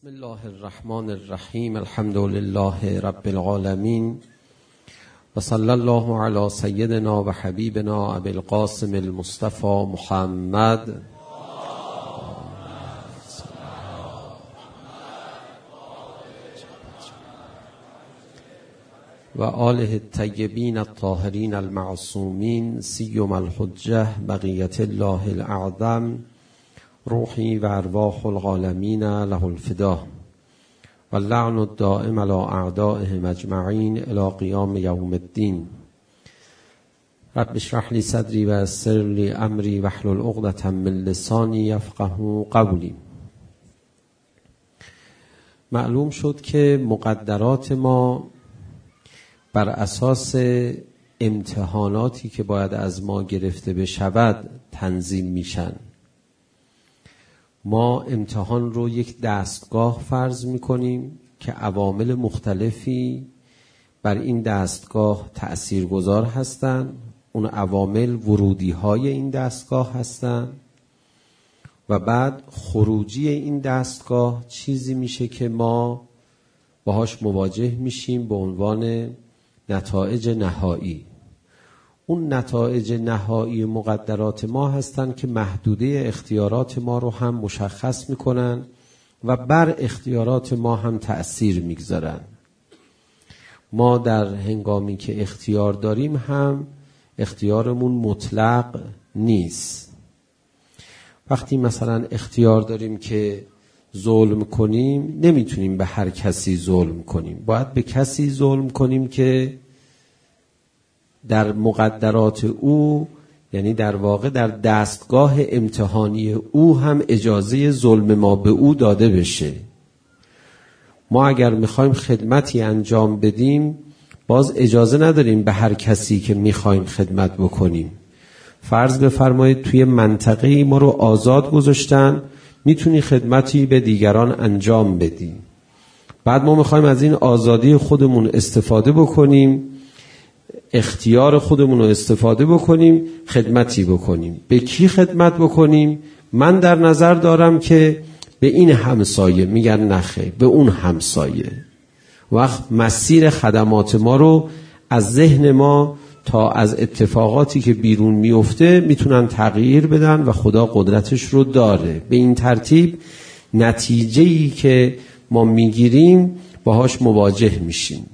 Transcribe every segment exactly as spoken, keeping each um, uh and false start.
بسم الله الرحمن الرحیم. الحمد لله رب العالمین و صلی الله علی سیدنا و حبیبنا ابی القاسم المصطفى محمد و آله الطیبین الطاهرین المعصومین سیما الحجة بقیة الله الاعظم روحی و ارواح العالمین له الفدا و اللعن الدائم علی اعدائهم اجمعین الی قیام یوم الدین. رب اشرح لی صدری و یسر لی امری واحلل عقدة من لسانی یفقهوا قولی. معلوم شد که مقدرات ما بر اساس امتحاناتی که باید از ما گرفته بشود تنظیم میشن. ما امتحان رو یک دستگاه فرض میکنیم که عوامل مختلفی بر این دستگاه تأثیرگذار هستند. اون عوامل ورودی های این دستگاه هستند و بعد خروجی این دستگاه چیزی میشه که ما باهاش مواجه میشیم به عنوان نتایج نهایی. اون نتایج نهایی مقدرات ما هستند که محدوده اختیارات ما رو هم مشخص میکنن و بر اختیارات ما هم تأثیر میگذارن. ما در هنگامی که اختیار داریم هم اختیارمون مطلق نیست. وقتی مثلا اختیار داریم که ظلم کنیم نمیتونیم به هر کسی ظلم کنیم. باید به کسی ظلم کنیم که در مقدرات او، یعنی در واقع در دستگاه امتحانی او هم اجازه ظلم ما به او داده بشه. ما اگر میخوایم خدمتی انجام بدیم باز اجازه نداریم به هر کسی که میخوایم خدمت بکنیم. فرض بفرمایید توی منطقه ما رو آزاد گذاشتن، میتونی خدمتی به دیگران انجام بدی. بعد ما میخوایم از این آزادی خودمون استفاده بکنیم، اختیار خودمون رو استفاده بکنیم، خدمتی بکنیم. به کی خدمت بکنیم؟ من در نظر دارم که به این همسایه. میگن نخیر، به اون همسایه. وقت مسیر خدمات ما رو از ذهن ما تا از اتفاقاتی که بیرون میفته میتونن تغییر بدن و خدا قدرتش رو داره. به این ترتیب نتیجه‌ای که ما میگیریم باهاش مواجه میشیم.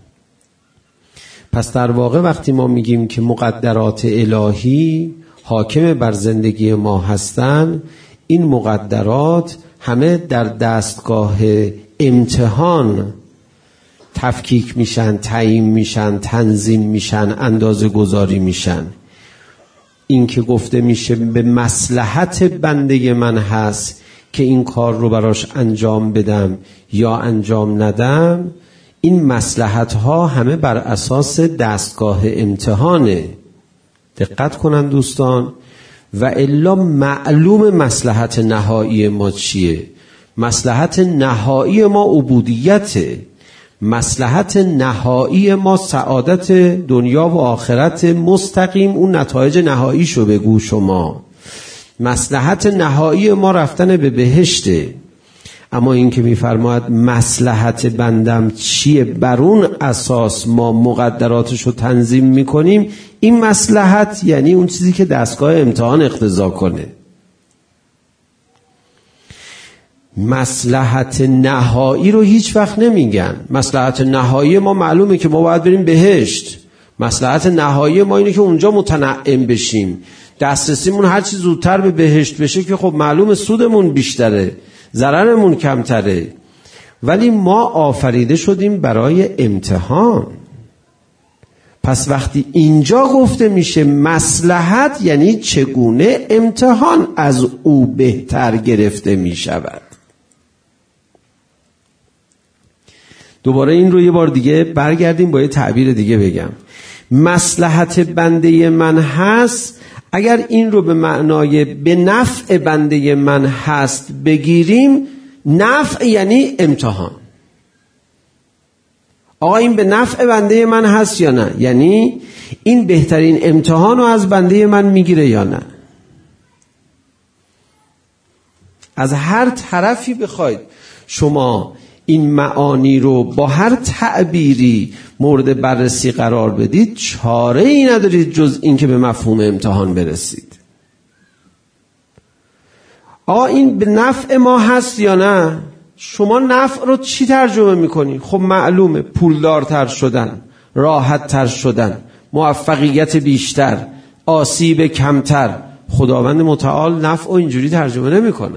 پس در واقع وقتی ما میگیم که مقدرات الهی حاکم بر زندگی ما هستن، این مقدرات همه در دستگاه امتحان تفکیک میشن، تعیین میشن، تنظیم میشن، اندازه گذاری میشن. این که گفته میشه به مصلحت بنده من هست که این کار رو براش انجام بدم یا انجام ندم، این مصلحت ها همه بر اساس دستگاه امتحانه. دقت کنن دوستان. و الا معلوم مصلحت نهایی ما چیه؟ مصلحت نهایی ما عبودیته. مصلحت نهایی ما سعادت دنیا و آخرت مستقیم. اون نتایج نهاییشو بگو شما. مصلحت نهایی ما رفتن به بهشته. اما این که میفرماید مصلحت بندم چیه، بر اون اساس ما مقدراتشو تنظیم میکنیم، این مصلحت یعنی اون چیزی که دستگاه امتحان اقتضا کنه. مصلحت نهایی رو هیچ وقت نمیگن. مصلحت نهایی ما معلومه که ما باید بریم بهشت. مصلحت نهایی ما اینه که اونجا متنعم بشیم، دسترسیمون هر چی زودتر به بهشت بشه که خب معلومه سودمون بیشتره، ضررمون کمتره. ولی ما آفریده شدیم برای امتحان. پس وقتی اینجا گفته میشه مصلحت، یعنی چگونه امتحان از او بهتر گرفته میشود. دوباره این رو یه بار دیگه برگردیم با یه تعبیر دیگه بگم. مصلحت بنده من هست، اگر این رو به معنای به نفع بنده من هست بگیریم، نفع یعنی امتحان. آقا این به نفع بنده من هست یا نه؟ یعنی این بهترین امتحان رو از بنده من میگیره یا نه؟ از هر طرفی بخواید شما این معانی رو با هر تعبیری مورد بررسی قرار بدید، چاره ای ندارید جز این که به مفهوم امتحان برسید. آقا این به نفع ما هست یا نه؟ شما نفع رو چی ترجمه میکنی؟ خب معلومه، پولدارتر شدن، راحتتر شدن، موفقیت بیشتر، آسیب کمتر. خداوند متعال نفع رو اینجوری ترجمه نمیکنه.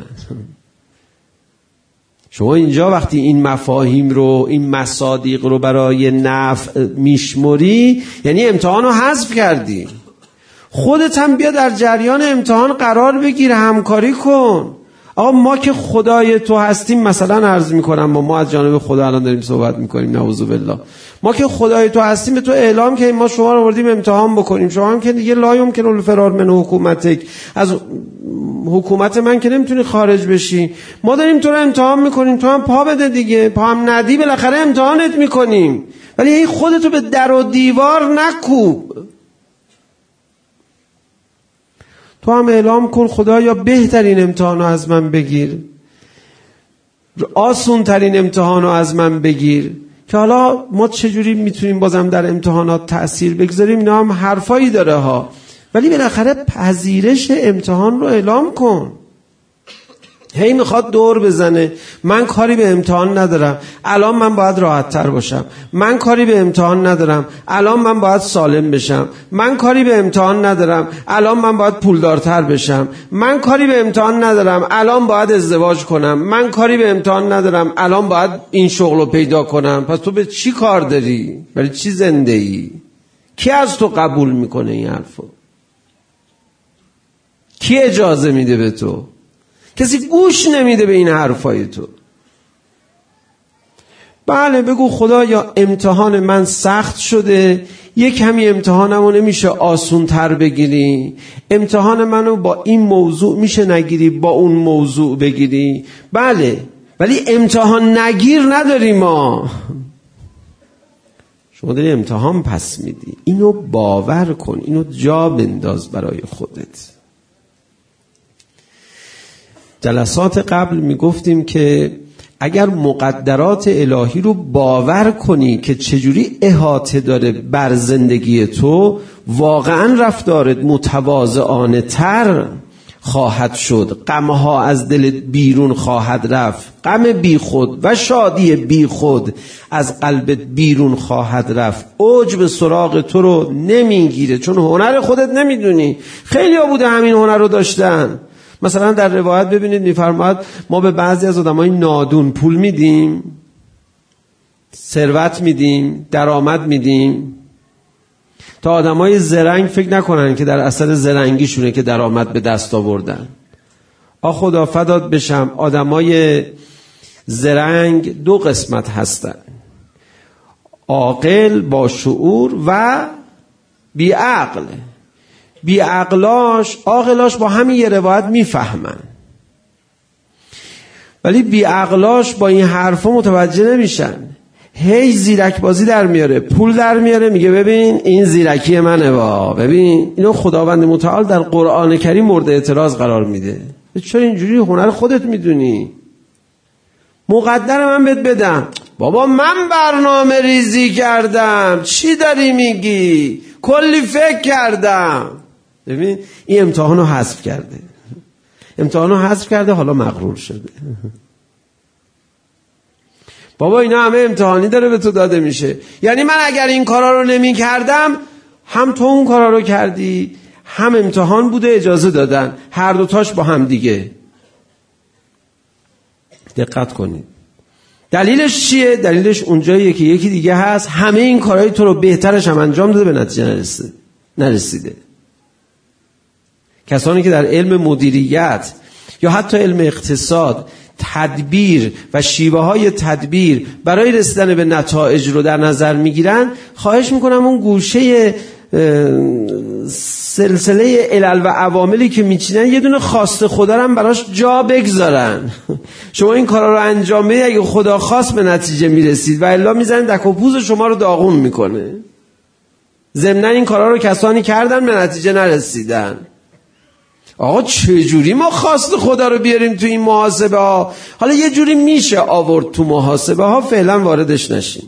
شما اینجا وقتی این مفاهیم رو، این مصادیق رو برای نفع میشمری، یعنی امتحان رو حذف کردی. خودت هم بیا در جریان امتحان قرار بگیر، همکاری کن. آقا ما که خدای تو هستیم، مثلا عرض میکنم ما, ما از جانب خدا الان داریم صحبت میکنیم، نعوذ بالله، ما که خدای تو هستیم به تو اعلام که ما شما رو بردیم امتحان بکنیم. شما هم که دیگه لا یمکن الفرار من حکومتک، از حکومت من که نمیتونی خارج بشی. ما داریم تو رو امتحان میکنیم، تو هم پا بده دیگه. پا هم ندی بالاخره امتحانت میکنیم، ولی هی خودتو به در و دیوار نکوب. تو هم اعلام کن خدایا بهترین امتحانو از من بگیر، آسون ترین امتحانو از من بگیر. که حالا ما چجوری میتونیم بازم در امتحانات تأثیر بگذاریم، اینا هم حرفایی داره ها، ولی بالاخره پذیرش امتحان رو اعلام کن. هی میخواد دور بزنه، من کاری به امتحان ندارم، الان من باید راحت تر باشم، من کاری به امتحان ندارم، الان من باید سالم بشم، من کاری به امتحان ندارم، الان من باید پولدارتر بشم، من کاری به امتحان ندارم، الان باید ازدواج کنم، من کاری به امتحان ندارم، الان باید این شغل رو پیدا کنم. پس تو به چی کار داری؟ برای چی زنده ای؟ کی از تو قبول میکنه این حرفو؟ کی اجازه میده به تو؟ کسی گوش نمیده به این حرفای تو. بله بگو خدایا امتحان من سخت شده، یک کمی امتحانمو نمیشه آسون تر بگیری، امتحان منو با این موضوع میشه نگیری، با اون موضوع بگیری. بله، ولی امتحان نگیر نداری ما. شما داری امتحان پس میدی. اینو باور کن، اینو جا بنداز برای خودت. جلسات قبل میگفتیم که اگر مقدرات الهی رو باور کنی که چجوری احاطه داره بر زندگی تو، واقعا رفتارت متواضعانه تر خواهد شد، غمها از دلت بیرون خواهد رفت، غم بی خود و شادی بی خود از قلبت بیرون خواهد رفت. عجب سراغ تو رو نمیگیره، چون هنر خودت نمیدونی. خیلی ها بوده همین هنر رو داشتن. مثلا در روایت ببینید میفرماد ما به بعضی از آدمای نادون پول میدیم، ثروت میدیم، درآمد میدیم، تا آدمای زرنگ فکر نکنن که در اثر زرنگیشونه که درآمد به دست آوردن. آ خدا فدات بشم، آدمای زرنگ دو قسمت هستن، عاقل با شعور و بی عقل. بی عقلاش عاقلاش با همین یه روایت میفهمن، ولی بی عقلاش با این حرفا متوجه نمیشن. هی زیرک بازی در میاره، پول در میاره، میگه ببین این زیرکی منه، با ببین اینو خداوند متعال در قرآن کریم مورد اعتراض قرار میده. چرا اینجوری؟ هنر خودت میدونی. مقدر من بهت بدم، بابا من برنامه ریزی کردم، چی داری میگی؟ کلی فکر کردم. ببین این امتحانو حذف کرده، امتحانو حذف کرده، حالا مغرور شده. بابا اینا همه امتحانی داره به تو داده میشه، یعنی من اگر این کارا رو نمی کردم، هم تو اون کارا رو کردی، هم امتحان بوده اجازه دادن، هر دوتاش با هم دیگه. دقت کنید دلیلش چیه؟ دلیلش اونجاییه که یکی دیگه هست همه این کارهای تو رو بهترش هم انجام داده، به نتیجه نرسیده نرسیده. کسانی که در علم مدیریت یا حتی علم اقتصاد تدبیر و شیوه های تدبیر برای رسیدن به نتایج رو در نظر میگیرن، خواهش میکنم اون گوشه سلسله علل و عواملی که میچینن یه دونه خواست خدا رو هم براش جا بگذارن. شما این کارا رو انجام بدید، اگه خدا خواست به نتیجه میرسید، و الا میزنن دک و پوز شما رو داغون میکنه. ضمن این کارا رو کسانی کردن به نتیجه نرسیدن. آقا چجوری ما خواست خدا رو بیاریم تو این محاسبه ها؟ حالا یه جوری میشه آورد تو محاسبه ها، فعلا واردش نشیم.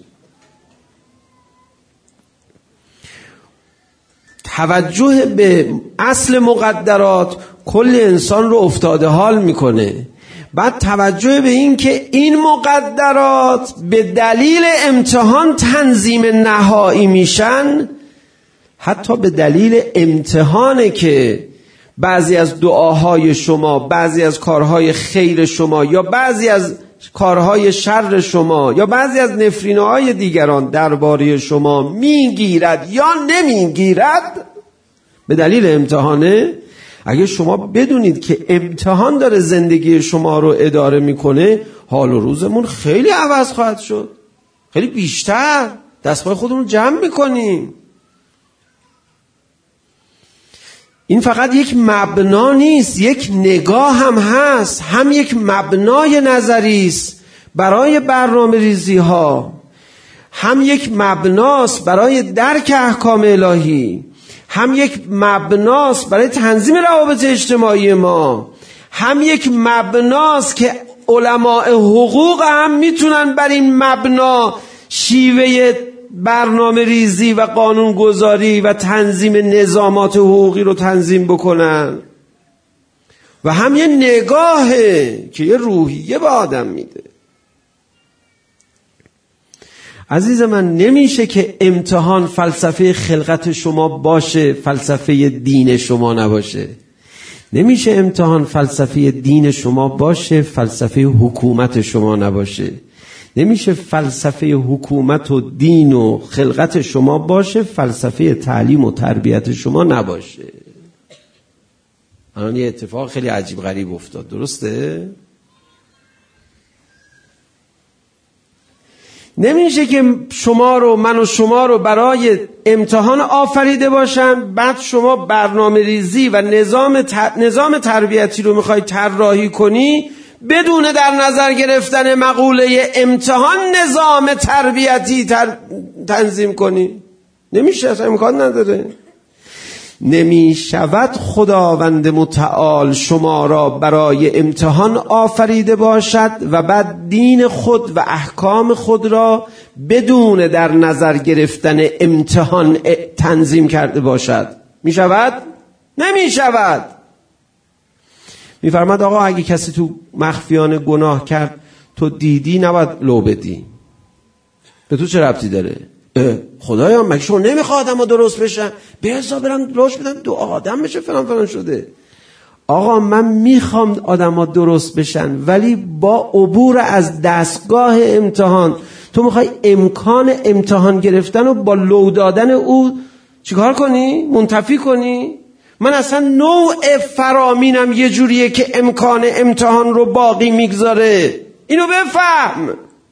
توجه به اصل مقدرات کل انسان رو افتاده حال میکنه. بعد توجه به این که این مقدرات به دلیل امتحان تنظیم نهایی میشن، حتی به دلیل امتحانه که بعضی از دعاهای شما، بعضی از کارهای خیر شما یا بعضی از کارهای شر شما یا بعضی از نفرینه‌های دیگران درباره شما میگیرد یا نمیگیرد، به دلیل امتحانه. اگه شما بدونید که امتحان داره زندگی شما رو اداره میکنه، حال و روزمون خیلی عوض خواهد شد، خیلی بیشتر دستپای خودمون جمع میکنیم. این فقط یک مبنا نیست، یک نگاه هم هست، هم یک مبنای نظری است برای برنامه ریزی ها، هم یک مبناست برای درک احکام الهی، هم یک مبناست برای تنظیم روابط اجتماعی ما، هم یک مبناست که علماء حقوق هم میتونن بر این مبنا شیوه برنامه ریزی و قانون گذاری و تنظیم نظامات حقوقی رو تنظیم بکنن، و هم یه نگاهه که یه روحیه به آدم میده. عزیز من، نمیشه که امتحان فلسفه خلقت شما باشه، فلسفه دین شما نباشه. نمیشه امتحان فلسفه دین شما باشه، فلسفه حکومت شما نباشه. نمیشه فلسفه حکومت و دین و خلقت شما باشه، فلسفه تعلیم و تربیت شما نباشه. الان یه اتفاق خیلی عجیب غریب افتاد، درسته؟ نمیشه که شما رو، من و شما رو برای امتحان آفریده باشن، بعد شما برنامه ریزی و نظام تر... نظام تربیتی رو میخوای طراحی کنی بدون در نظر گرفتن مقوله امتحان نظام تربیتی تر... تنظیم کنی. نمیشه، اصلا امکان نداره. نمی شود خداوند متعال شما را برای امتحان آفریده باشد و بعد دین خود و احکام خود را بدون در نظر گرفتن امتحان تنظیم کرده باشد. می شود؟ نمی شود. می فرماد آقا اگه کسی تو مخفیانه گناه کرد تو دیدی نباید لو بدی. به تو چه ربطی داره؟ خدایا مگه شما نمیخواد آدم ها درست بشن؟ بذار برم لوش بدم دو آدم بشه فلان فلان شده. آقا من میخوام آدم ها درست بشن، ولی با عبور از دستگاه امتحان. تو میخوای امکان امتحان گرفتن و با لو دادن او چیکار کنی؟ منتفی کنی؟ من اصلا نوع فرامینم یه جوریه که امکان امتحان رو باقی میگذاره. اینو بفهم.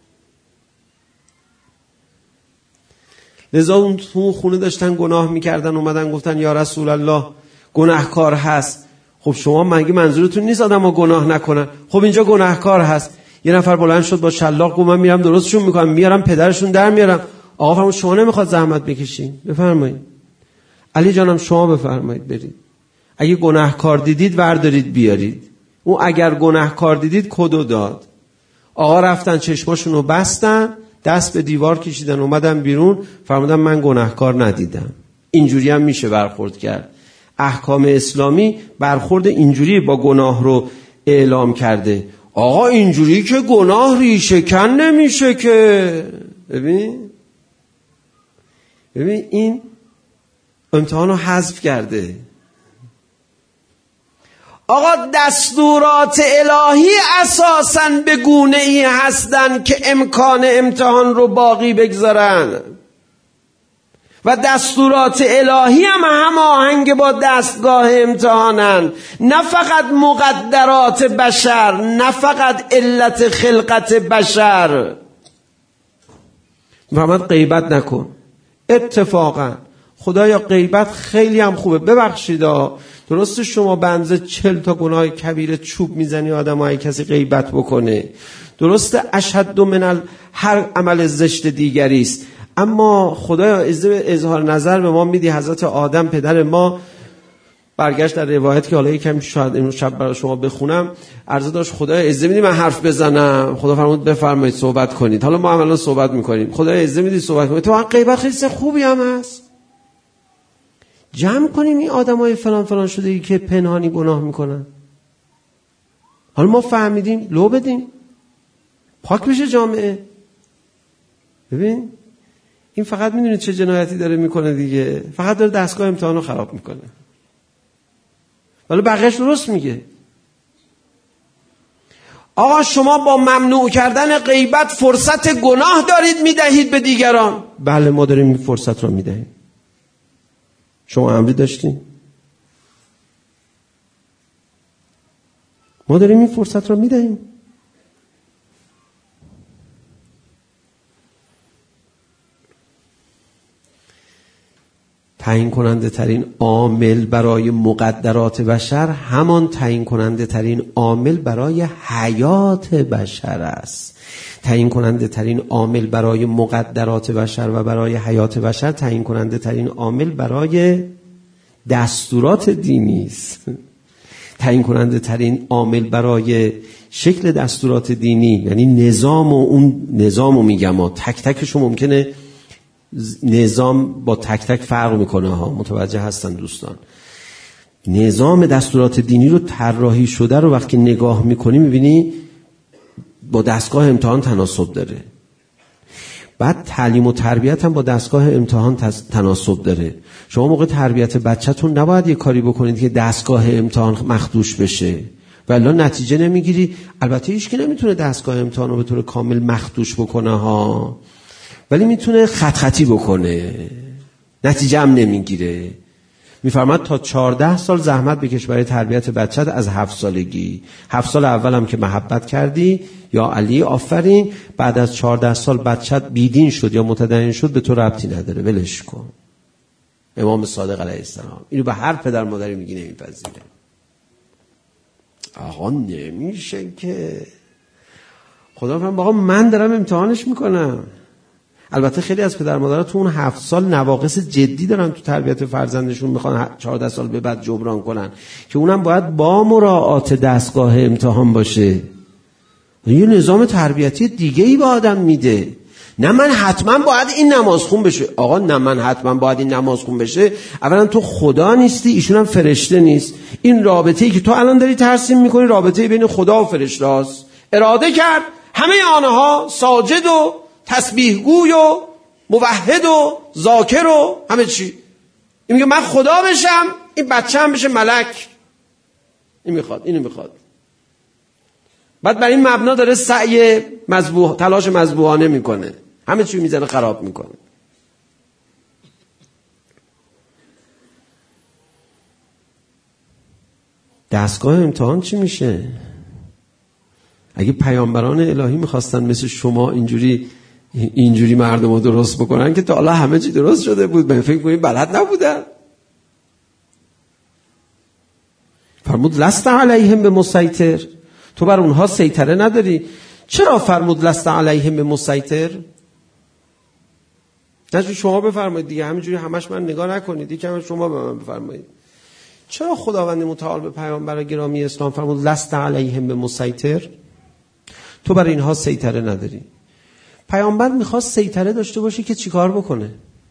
لذا اون تو خونه داشتن گناه میکردن، اومدن گفتن یا رسول الله گناهکار هست. خب شما مگه منظورتون نیست آدم ها گناه نکنن؟ خب اینجا گناهکار هست. یه نفر بلند شد با شلاق گفت من میرم درستشون میکنم، میارم پدرشون در میارم. آقا فرمود شما نمیخواد زحمت بکشین، بفرمایید. علی جانم شما بفرمایید برید. اگه گناهکار دیدید وردارید بیارید. اون اگر گناهکار دیدید کدو داد. آقا رفتن چشماشونو بستن، دست به دیوار کشیدن، اومدن بیرون، فرمودن من گناهکار ندیدم. اینجوری هم میشه برخورد کرد. احکام اسلامی برخورد اینجوری با گناه رو اعلام کرده. آقا اینجوری که گناه ریشه کن نمیشه که. ببین ببین این امتحان رو حذف کرده. آقا دستورات الهی اساساً به گونه ای هستن که امکان امتحان رو باقی بگذارن، و دستورات الهی هم هماهنگ با دستگاه امتحانن. نه فقط مقدرات بشر، نه فقط علت خلقت بشر. محمد غیبت نکن. اتفاقا خدایا غیبت خیلی هم خوبه، ببخشید ها، درسته شما بنزه چل تا گناه کبیره چوب میزنی آدم های کسی غیبت بکنه، درسته اشهد من هر عمل زشت دیگری است، اما خدایا اظهار نظر به ما میدی. حضرت آدم پدر ما برگشت در روایت که حالا یکم شاید امروز شب برای شما بخونم، عرضه داشت خدای اجازه میدی من حرف بزنم؟ خدا فرمود بفرمایید صحبت کنید. حالا ما الان صحبت میکنیم، خدای اجازه میدی صحبت کنید؟ تو غیبت خیلی خوبی هم هست. جمع کنیم این آدمای فلان فلان شده که پنهانی گناه میکنن، حالا ما فهمیدیم لو بدیم پاک بشه جامعه. ببین این فقط میدونید چه جنایتی داره میکنه دیگه، فقط داره دستگاه امتحانو خراب میکنه، ولی بقیه‌اش درست میگه. آقا شما با ممنوع کردن غیبت فرصت گناه دارید میدهید به دیگران. بله ما داریم این فرصت رو میدهیم. شما امری داشتین؟ ما داریم این فرصت رو میدهیم. تعیین کننده ترین عامل برای مقدرات بشر همان تعیین کننده ترین عامل برای حیات بشر است. تعیین کننده ترین عامل برای مقدرات بشر و برای حیات بشر تعیین کننده ترین عامل برای دستورات دینی است. تعیین کننده ترین عامل برای شکل دستورات دینی، یعنی نظام و اون نظامو میگم ها، تک تکشو ممکنه نظام با تک تک فرق میکنه ها، متوجه هستن دوستان. نظام دستورات دینی رو طراحی شده رو وقتی نگاه میکنی میبینی با دستگاه امتحان تناسب داره. بعد تعلیم و تربیت هم با دستگاه امتحان تناسب داره. شما موقع تربیت بچه‌تون نباید یه کاری بکنید که دستگاه امتحان مخدوش بشه، ولی نتیجه نمیگیری. البته هیچ کی نمیتونه دستگاه امتحان رو به طور کامل مخدوش بکنه ها، ولی میتونه خط خطی بکنه، نتیجه هم نمیگیره. میفرماد تا چهارده سال زحمت بکش برای تربیت بچت از هفت سالگی. هفت سال اول هم که محبت کردی یا علی آفرین، بعد از چهارده سال بچت بیدین شد یا متدین شد به تو ربطی نداره، ولش کن. امام صادق علیه السلام اینو به هر پدر مادری میگی نمیپذیره. آقا نمیشه که. خدا فرمان آقا من دارم امتحانش میکنم. البته خیلی از پدر مادرها تو اون هفت سال نواقص جدی دارن تو تربیت فرزندشون، میخوان چهارده سال به بعد جبران کنن که اونم باید با مراعات دستگاه امتحان باشه. یه نظام تربیتی دیگه ای به آدم میده. نه من حتما باید این نماز خون بشه. آقا نه من حتما باید این نماز خون بشه. اولا تو خدا نیستی، ایشون هم فرشته نیست. این رابطه‌ای که تو الان داری ترسیم میکنی رابطه بین خدا و فرشته است. اراده کرد همه آنها ساجد و تسبیح گوی و موحد و ذاکر و همه چی. این میگه من خدا بشم، این بچه هم بشه ملک. این میخواد، اینو میخواد. بعد بر این مبنا داره سعی مذبوح، تلاش مذبوحانه میکنه، همه چی میزنه خراب میکنه. دستگاه امتحان چی میشه؟ اگه پیامبران الهی میخواستن مثل شما اینجوری اینجوری مردم رو درست بکنن که تا حالا همه چی درست شده بود. من فکر کنیم بلد نبودن. فرمود لست علیهم به مسیطر، تو بر اونها سیطره نداری. چرا فرمود لست علیهم به مسیطر؟ نه شما بفرمایید دیگه، همینجوری همش من نگاه نکنید، یکم شما به من بفرمایید. چرا خداوند متعال به پیامبر گرامی اسلام فرمود لست علیهم به مسیطر؟ تو بر اینها سیطره نداری. پیامبر میخواست سیطره داشته باشه که چیکار بکنه؟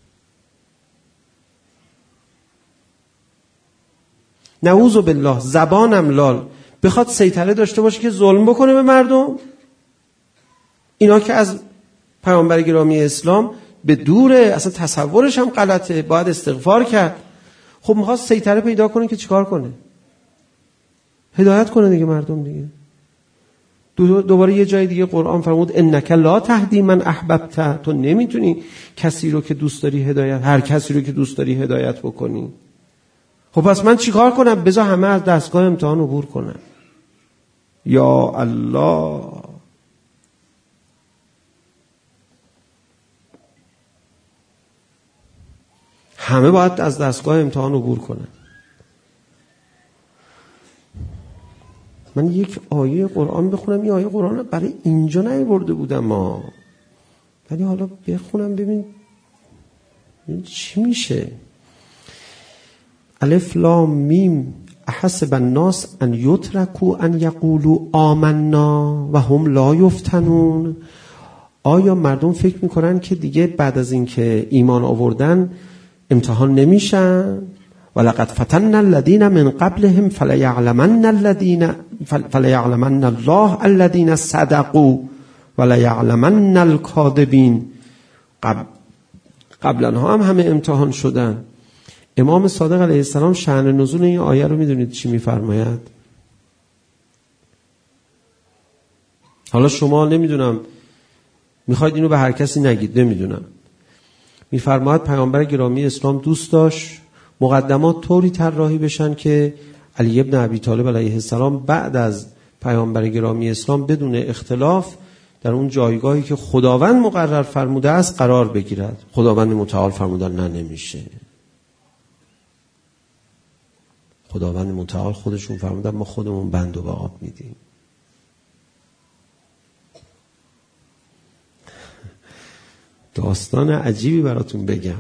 نعوذ بالله، زبانم لال بخواد سیطره داشته باشه که ظلم بکنه به مردم؟ اینا که از پیامبر گرامی اسلام به دوره، اصلا تصورش هم غلطه، باید استغفار کرد. خب میخواست سیطره پیدا کنه که چیکار کنه؟ هدایت کنه دیگه مردم دیگه. دوباره یه جای دیگه قرآن فرمود انک لا تهدی من احببت، تو نمیتونی کسی رو که دوست داری هدایت، هر کسی رو که دوست داری هدایت بکنی. خب پس من چیکار کنم؟ بذار همه از دستگاه امتحان عبور کنن. یا الله، همه باید از دستگاه امتحان عبور کنن. من یک آیه قرآن بخونم، این آیه قرآن برای اینجا نیاورده بودم ما، ولی حالا بخونم ببین چی میشه. الف لام میم احسب الناس ان یترکوا ان یقولوا آمنا و هم لا یفتنون. آیا مردم فکر میکنن که دیگه بعد از اینکه ایمان آوردن امتحان نمیشن؟ ولقد فتنا الذين من قبلهم فليعلمن الذين فليعلمن الله الذين صدقوا وليعلمن الكاذبين. قبل قبلا ها هم همه امتحان شدن. امام صادق علیه السلام شأن نزول این آیه رو میدونید چی میفرماید؟ حالا شما نمیدونم میخواید اینو به هر کسی نگید، نمیدونم. میفرماید پیامبر گرامی اسلام دوست داشت مقدمات طوری طراحی بشن که علی ابن ابی طالب علیه السلام بعد از پیامبر گرامی اسلام بدون اختلاف در اون جایگاهی که خداوند مقرر فرموده است قرار بگیرد. خداوند متعال فرمودن نه نمیشه. خداوند متعال خودشون فرمودن ما خودمون بند و به آب میدیم. داستان عجیبی براتون بگم.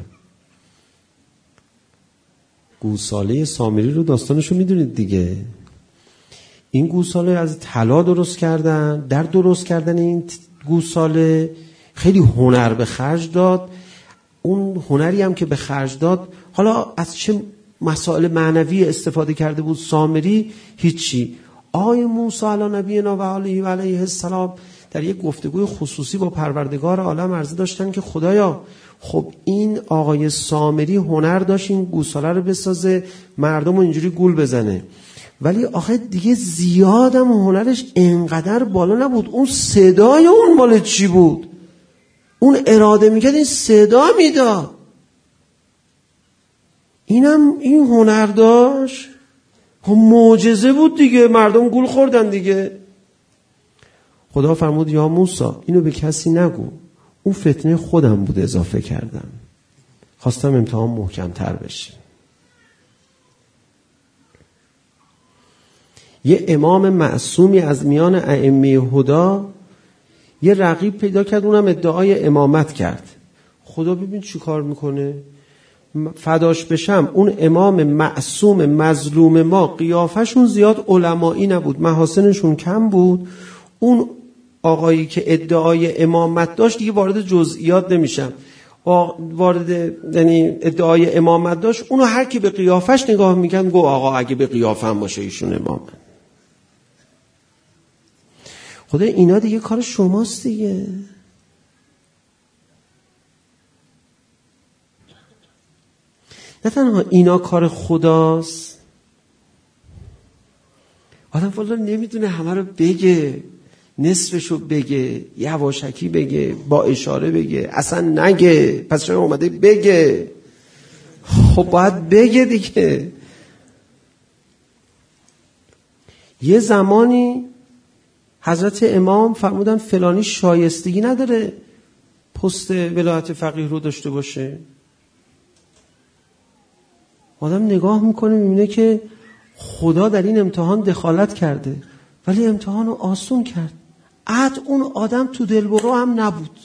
گوساله سامری رو داستانشو میدونید دیگه. این گوساله از طلا درست کردن. در درست کردن این گوساله خیلی هنر به خرج داد. اون هنری هم که به خرج داد، حالا از چه مسائل معنوی استفاده کرده بود سامری؟ هیچی. آقای موسی علی نبینا و علیه و علیه السلام در یک گفتگوی خصوصی با پروردگار عالم عرضه داشتن که خدایا خب این آقای سامری هنر داشت این گوساله رو بسازه، مردم رو اینجوری گول بزنه، ولی آخه دیگه زیادم هنرش انقدر بالا نبود. اون صدای اون مال چی بود؟ اون اراده میکرد این صدا میداد. اینم این هنر داشت، خب معجزه بود دیگه، مردم گول خوردن دیگه. خدا فرمود یا موسی اینو به کسی نگو، اون فتنه خودم بود اضافه کردم، خواستم امتحان محکم‌تر بشه. یه امام معصومی از میان ائمه هدا یه رقیب پیدا کرد، اونم ادعای امامت کرد. خدا ببین چی کار میکنه، فداش بشم اون امام معصوم مظلوم ما قیافشون زیاد علمایی نبود، محاسنشون کم بود. اون آقایی که ادعای امامت داشت دیگه وارد جزئیات نمیشم، وارد یعنی ادعای امامت داشت، اونو هر کی به قیافش نگاه میکرد گو آقا اگه به قیافم باشه ایشون امامه. خدا اینا دیگه کار شماست دیگه. نه تنها اینا کار خداست، آدم والا نمیدونه همه رو بگه، نصفشو بگه، یواشکی بگه، با اشاره بگه، اصلا نگه، پس چرا اومده بگه؟ خب باید بگه دیگه. یه زمانی حضرت امام فرمودن فلانی شایستگی نداره پست ولایت فقیه رو داشته باشه. آدم نگاه میکنه میبینه که خدا در این امتحان دخالت کرده ولی امتحان رو آسون کرد. عد اون آدم تو دلبرو هم نبود،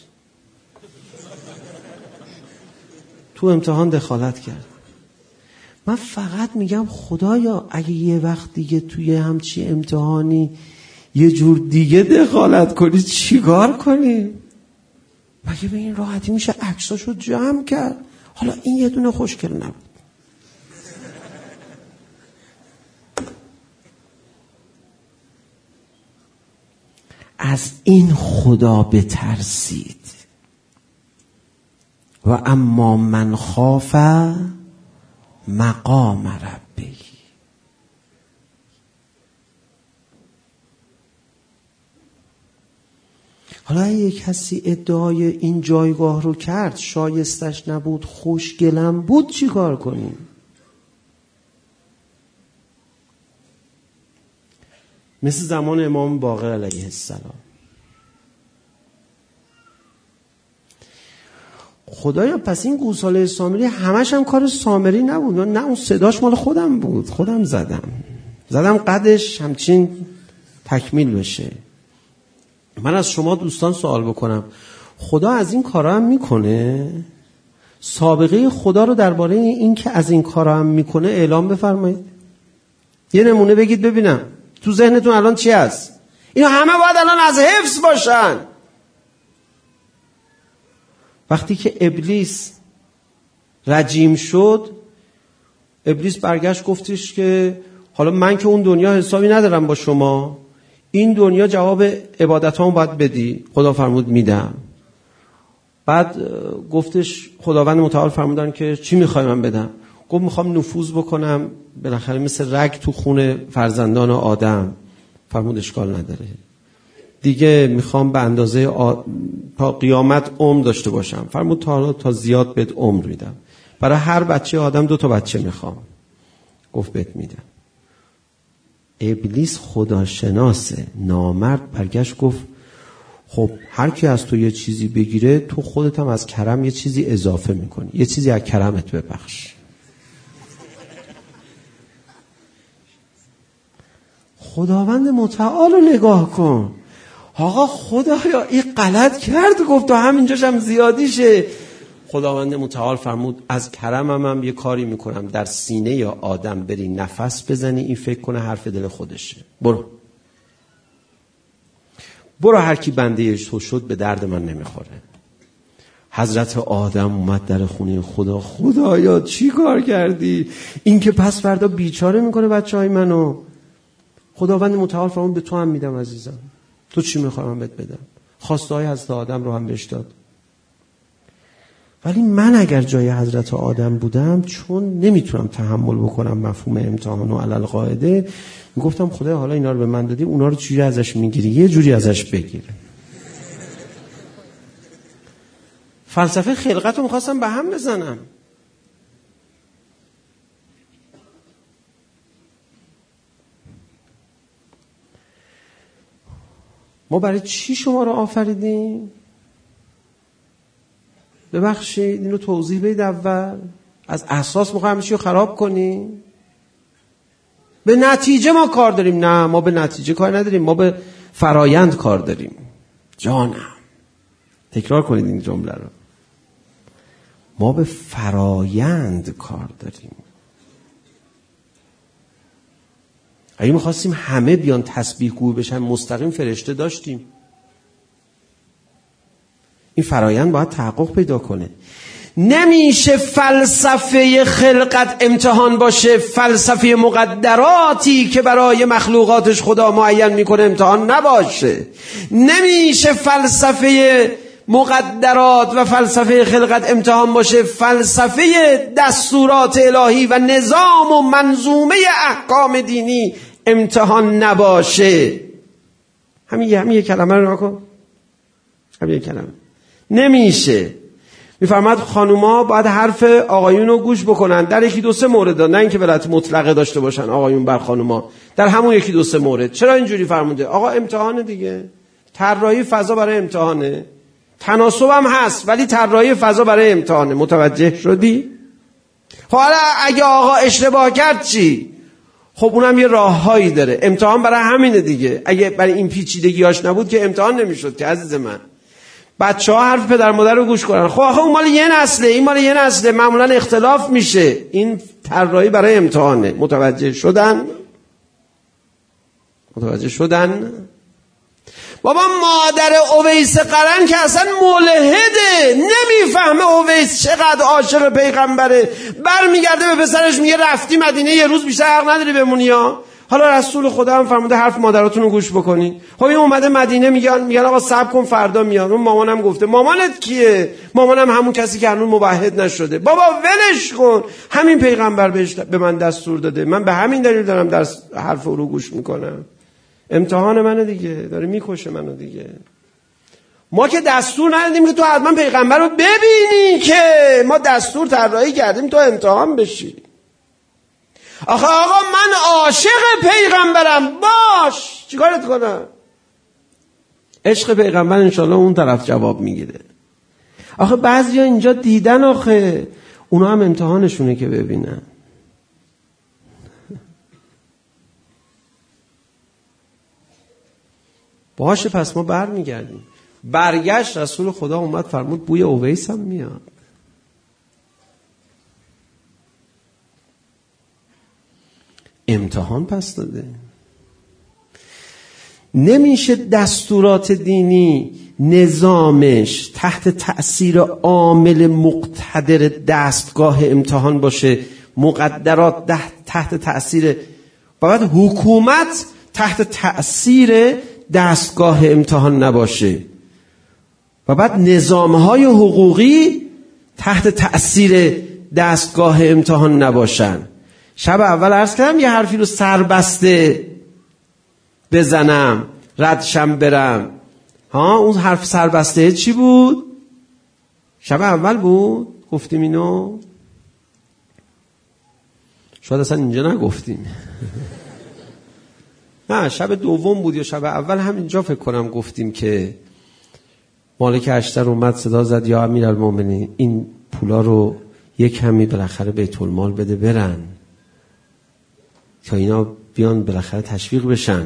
تو امتحان دخالت کرد. من فقط میگم خدایا اگه یه وقت دیگه توی همچی امتحانی یه جور دیگه دخالت کنی چیکار کنی؟ مگه به این راحتی میشه عکساشو جمع کرد؟ حالا این یه دونه خوشگل نبود. از این خدا بترسید. و اما من خاف مقام ربه. حالا اگه کسی ادعای این جایگاه رو کرد، شایستش نبود، خوشگلم بود، چی کار کنیم؟ مثل زمان امام باقر علیه السلام. خدایا پس این گوساله سامری همش هم کار سامری نبود؟ نه اون صداش مال خودم بود، خودم زدم زدم قدش همچین تکمیل بشه. من از شما دوستان سوال بکنم، خدا از این کارا هم میکنه؟ سابقه خدا رو درباره این که از این کارا هم میکنه اعلام بفرمایید. یه نمونه بگید ببینم تو ذهنتون الان چی هست؟ اینا همه باید الان از حفظ باشن. وقتی که ابلیس رجیم شد، ابلیس برگشت گفتش که حالا من که اون دنیا حسابی ندارم با شما، این دنیا جواب عبادتامو باید بدی. خدا فرمود میدم. بعد گفتش خداوند متعال فرمودن که چی میخوای من بدم؟ گفت میخوام نفوذ بکنم بالاخره مثل رگ تو خون فرزندان آدم. فرمود اشکال نداره، دیگه میخوام به اندازه آ... تا قیامت عمر داشته باشم. فرمود تا تا زیاد بهت عمر میدم. برای هر بچه آدم دو تا بچه میخوام. گفت بهت میدم. ابلیس خداشناسه، نامرد برگشت گفت خب هر کی از تو یه چیزی بگیره تو خودت هم از کرم یه چیزی اضافه میکنی، یه چیزی از کرمت ببخش. خداوند متعال رو نگاه کن. آقا خدایا این غلط کرد، گفت تو همینجاش هم زیادیشه. خداوند متعال فرمود از کرمم هم یه کاری میکنم، در سینه یا آدم بری نفس بزنی این فکر کنه حرف دل خودشه. برو برو هر کی بنده تو شد به درد من نمیخوره. حضرت آدم اومد در خونه خدا. خدایا چی کار کردی؟ این که پس فردا بیچاره میکنه بچه های منو. خداوند متعال فرمود به تو هم میدم عزیزم، تو چی میخوای من بهت بدم؟ خواسته های حضرت آدم رو هم بهش داد. ولی من اگر جای حضرت آدم بودم، چون نمیتونم تحمل بکنم مفهوم امتحان و علل قاعده، میگفتم خدای حالا اینا رو به من دادی، اونا رو چجوری ازش میگیری؟ یه جوری ازش بگیر. فلسفه خلقت رو میخواستم به هم بزنم. ما برای چی شما رو آفریدیم؟ ببخشید اینو توضیح بدید. اول از اساس میخوایم همه چی رو خراب کنیم؟ به نتیجه ما کار داریم؟ نه، ما به نتیجه کار نداریم، ما به فرایند کار داریم. جانم تکرار کنید این جمله رو. ما به فرایند کار داریم. اگه میخواستیم همه بیان تسبیح گو بشن مستقیم فرشته داشتیم. این فرایند باید تحقق پیدا کنه. نمیشه فلسفه خلقت امتحان باشه، فلسفه مقدراتی که برای مخلوقاتش خدا معین میکنه امتحان نباشه. نمیشه فلسفه مقدرات و فلسفه خلقت امتحان باشه، فلسفه دستورات الهی و نظام و منظومه احکام دینی امتحان نباشه. همین همین یک کلمه رو نکن. همین یک کلمه نمیشه. میفرماد خانوما باید حرف آقایون رو گوش بکنن در یکی دو سه مورد، نه اینکه ولایت مطلقه داشته باشن آقایون بر خانوما، در همون یکی دو سه مورد. چرا اینجوری فرموده؟ آقا امتحانه دیگه، طراحی فضا برای امتحانه. تناسب هم هست ولی طراحی فضا برای امتحانه. متوجه شدی؟ حالا اگه آقا اشتباه کرد چی؟ خب اونم یه راههایی داره. امتحان برای همینه دیگه. اگه برای این پیچیدگیاش نبود که امتحان نمیشد که عزیز من. بچه‌ها حرف پدر مادر رو گوش کنن. خب آخه اون مال یه نسله، این مال یه نسله، معمولا اختلاف میشه. این طراحی برای امتحانه. متوجه شدن؟ متوجه شدن؟ بابا مادر اویس قرن که اصلا ملحده، نمیفهمه اویس چقدر عاشق پیغمبره، برمیگرده به پسرش میگه رفتی مدینه یه روز بیشتر حق نداری بمونی ها. حالا رسول خدا هم فرموده حرف مادراتون رو گوش بکنین. خب این اومده مدینه، میگن میگن آقا صبر کن فردا میاد. اون مامانم گفته. مامانت کیه؟ مامانم همون کسی که هنوز موحد نشده. بابا ولش کن، همین پیغمبر بهش به من دستور داده، من به همین دلیل دارم درس حرف او رو گوش میکنم. امتحان منو دیگه، داره میکشه منو دیگه. ما که دستور ندادیم که تو حتما پیغمبر رو ببینی، که ما دستور طراحی کردیم تو امتحان بشی. آخه آقا من عاشق پیغمبرم، باش چیکارت کنم؟ عشق پیغمبر انشالله اون طرف جواب میگیره. آخه بعضیا اینجا دیدن، آخه اونا هم امتحانشونه که ببینن. باشه پس ما بر میگردیم. برگشت رسول خدا اومد فرمود بوی اویس هم میاد. امتحان پس داده. نمیشه دستورات دینی نظامش تحت تأثیر عامل مقتدر دستگاه امتحان باشه، مقدرات تحت تأثیر، باید حکومت تحت تأثیر دستگاه امتحان نباشه و بعد نظامهای حقوقی تحت تأثیر دستگاه امتحان نباشن. شب اول عرض کردم یه حرفی رو سربسته بزنم ردشم برم. ها اون حرف سربسته چی بود؟ شب اول بود گفتیم اینو؟ شاید اصلا اینجا نگفتیم. نه شب دوم بود یا شب اول همینجا فکر کنم گفتیم که مالک اشتر اومد صدا زد یا امیرالمومنین این پولا رو یک کمی بالاخره بیت المال بده برن تا اینا بیان بالاخره تشویق بشن.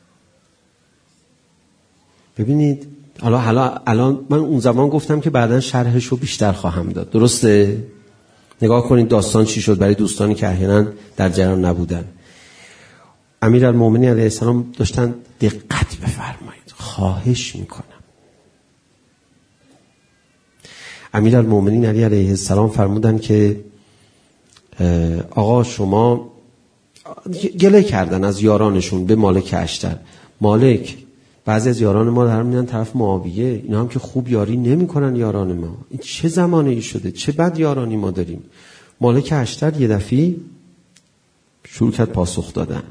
ببینید حالا حالا الان من اون زمان گفتم که بعداً شرحش رو بیشتر خواهم داد، درسته؟ نگاه کنید داستان چی شد برای دوستانی که احیانا در جریان نبودن. امیرالمومنین علیه السلام داشتن دقت بفرمایید، خواهش میکنم. امیرالمومنین علی علیه السلام فرمودن که آقا شما گله کردن از یارانشون به مالک اشتر. مالک بعضی از یاران ما دارن میرن طرف معاویه، اینا هم که خوب یاری نمیکنن یاران ما. این چه زمانه ای شده؟ چه بد یارانی ما داریم. مالک اشتر یه دفعه شروع کرد پاسخ دادن.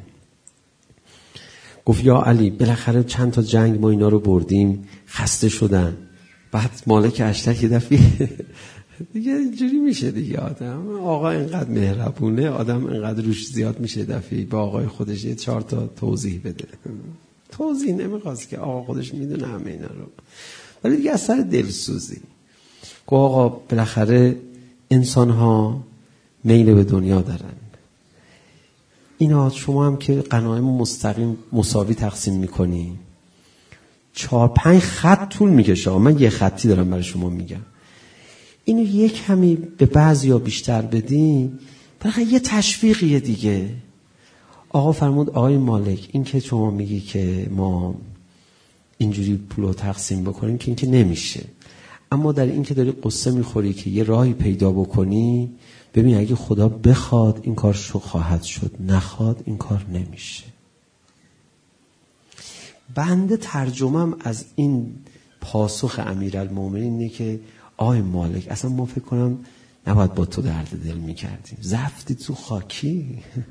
گفت یا علی بالاخره چند تا جنگ ما اینا رو بردیم، خسته شدن. بعد مالک اشتر یه دفعه دیگه اینجوری میشه دیگه، آدم آقا اینقدر مهربونه، آدم اینقدر روش زیاد میشه دفعه با آقای خودش یه چهار تا توضیح بده. توضیح نمیخواست که آقا خودش میدونه همه اینا رو، ولی دیگه از سر دلسوزی گفت آقا بالاخره انسان ها میل به دنیا دارن، اینا شما هم که غنایم مستقیم مساوی تقسیم میکنی، چهار پنج خط طول میکشه. من یه خطی دارم برای شما میگم، اینو یک کمی به بعضیا بیشتر بدین بالاخره یه تشویقیه دیگه. آقا فرمود آقای مالک این که شما میگی که ما اینجوری پولو تقسیم بکنیم که این که نمیشه، اما در این که داری قصه میخوری که یه راهی پیدا بکنی، ببین اگه خدا بخواد این کار شو خواهد شد، نخواد این کار نمیشه. بنده ترجمم از این پاسخ امیرالمومنین اینه که آقای مالک اصلا ما فکر کنم نباید با تو درد دل میکردیم، زفتی تو خاکی.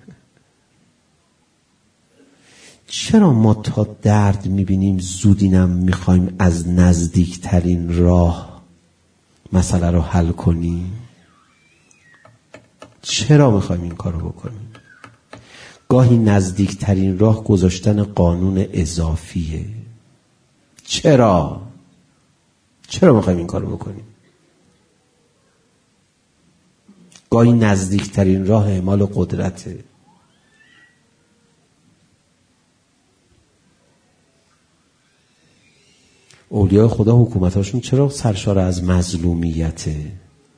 چرا ما تا درد میبینیم زودینم میخوایم از نزدیکترین راه مسئله رو حل کنیم؟ چرا میخوایم این کار رو بکنیم؟ گاهی نزدیکترین راه گذاشتن قانون اضافیه. چرا؟ چرا میخوایم این کار رو بکنیم؟ گاهی نزدیکترین راه اعمال قدرته. اولیاء خدا حکومتاشون چرا سرشار از مظلومیته؟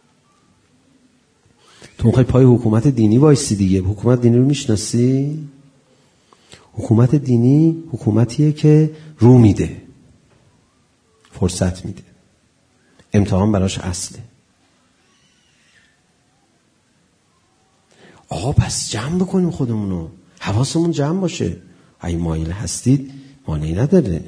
تو میخوای پای حکومت دینی وایسی دیگه. حکومت دینی رو میشناسی؟ حکومت دینی حکومتیه که رو میده، فرصت میده، امتحان براش اصله. آقا پس جمع بکنیم خودمونو، حواسمون جمع باشه. اگه مایل هستید مانعی نداره.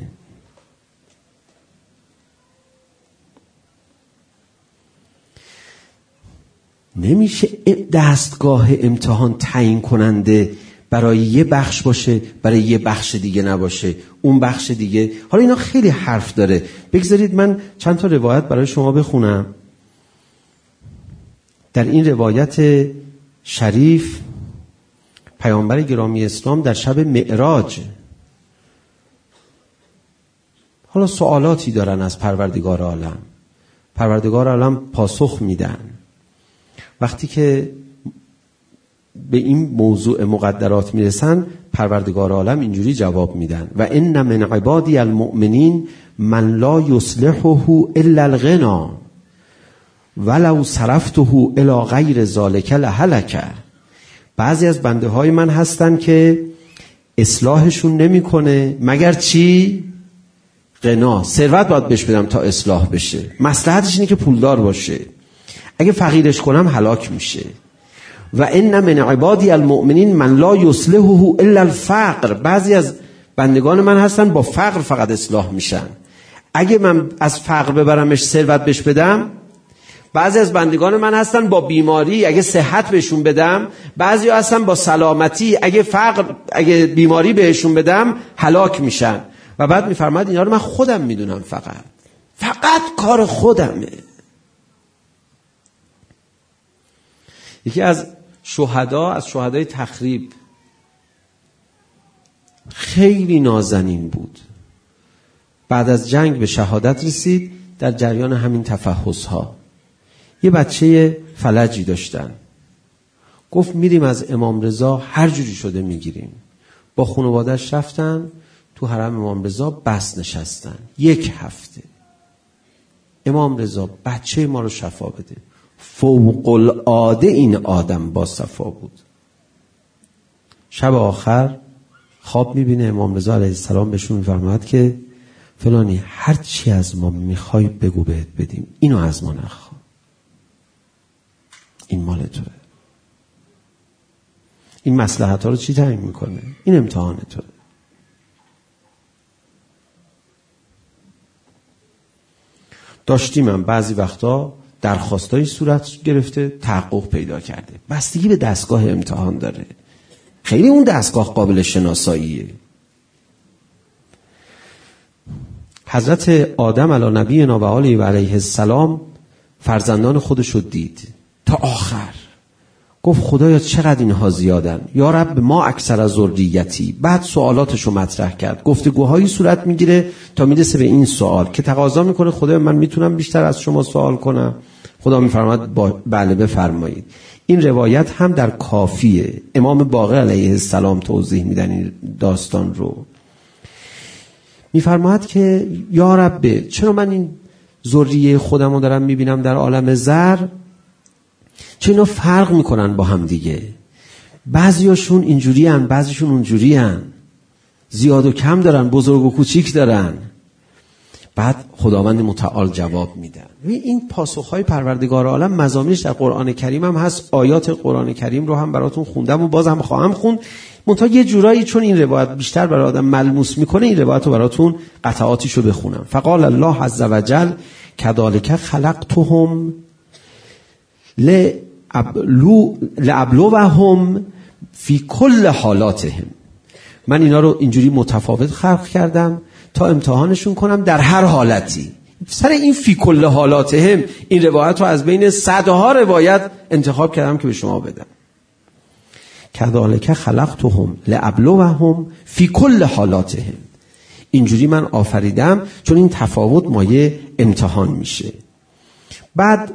نمیشه دستگاه امتحان تعیین کننده برای یه بخش باشه برای یه بخش دیگه نباشه، اون بخش دیگه. حالا اینا خیلی حرف داره، بگذارید من چند تا روایت برای شما بخونم. در این روایت شریف پیامبر گرامی اسلام در شب معراج حالا سوالاتی دارن از پروردگار عالم، پروردگار عالم پاسخ میدن. وقتی که به این موضوع مقدرات میرسن، پروردگار عالم اینجوری جواب میدن: و ان من عبادی المؤمنین من لا یصلحه الا الغنا ولو صرفته الی غیر ذلک لهلک. بعضی از بنده های من هستن که اصلاحشون نمیکنه مگر چی؟ غنا. ثروت باید بهش بدم تا اصلاح بشه. مصلحتش اینه که پولدار باشه. اگه فقیرش کنم هلاک میشه. و ان من عبادی المؤمنین من لا یصلحه الا الفقر. بعضی از بندگان من هستن با فقر فقط اصلاح میشن. اگه من از فقر ببرمش ثروت بهش بدم. بعضی از بندگان من هستن با بیماری اگه صحت بهشون بدم. بعضی هستن با سلامتی اگه فقر اگه بیماری بهشون بدم هلاک میشن. و بعد میفرماد اینا رو من خودم میدونم، فقط فقط کار خودمه. یکی از شهدا از شهدای تخریب خیلی نازنین بود. بعد از جنگ به شهادت رسید. در جریان همین تفحص‌ها یه بچه فلجی داشتن. گفت میریم از امام رضا هر جوری شده میگیریم. با خانواده‌اش رفتن تو حرم امام رضا، بس نشستن یک هفته. امام رضا بچه ما رو شفا بده. فوق العاده این آدم با صفا بود. شب آخر خواب میبینه امام رضا علیه السلام بهشون میفرماد که فلانی هر چی از ما میخوای بگو بهت بدیم، اینو از ما نخوا، این مال توه. این مصلحت ها رو چی تعیین میکنه؟ این امتحان توه. داشتیم من بعضی وقتا درخواستایی صورت گرفته تحقق پیدا کرده، بستگی به دستگاه امتحان داره. خیلی اون دستگاه قابل شناساییه. حضرت آدم علی نبینا و آله و علیه السلام فرزندان خودش رو دید تا آخر. گفت خدایا چقدر اینها زیادن، یا رب ما اکثر از ذریتی. بعد سوالاتشو مطرح کرد، گفتگوهایی صورت میگیره تا میرسه به این سوال که تقاضا میکنه خدایا من میتونم بیشتر از شما سوال کنم؟ خدا میفرماد بله بفرمایید. این روایت هم در کافیه. امام باقر علیه السلام توضیح میدن این داستان رو. میفرماد که یا رب چرا من این ذریه خودمو دارم میبینم در عالم زر، چه اینا فرق میکنن با هم دیگه. بعضیاشون اینجوری هن، بعضیشون اونجوری هن، زیاد و کم دارن، بزرگ و کوچیک دارن. بعد خداوند متعال جواب میدن. این پاسخهای پروردگار عالم مضامینش در قرآن کریم هم هست. آیات قرآن کریم رو هم براتون خوندم و باز هم خواهم خوند. منتها یه جورایی چون این روایت بیشتر برای آدم ملموس میکنه، این روایت رو براتون قطعاتیشو بخونم. فقال الله عز وجل کذالک خلقتهم لابلو لابلوهم فی کل حالاتهم. من اینا رو اینجوری متفاوت خلق کردم تا امتحانشون کنم در هر حالتی. سر این فی کل حالاتهم این روایت رو از بین صدها روایت انتخاب کردم که به شما بدم. کذالک خلقتهم لابلوهم فی کل حالاتهم. اینجوری من آفریدم چون این تفاوت مایه امتحان میشه. بعد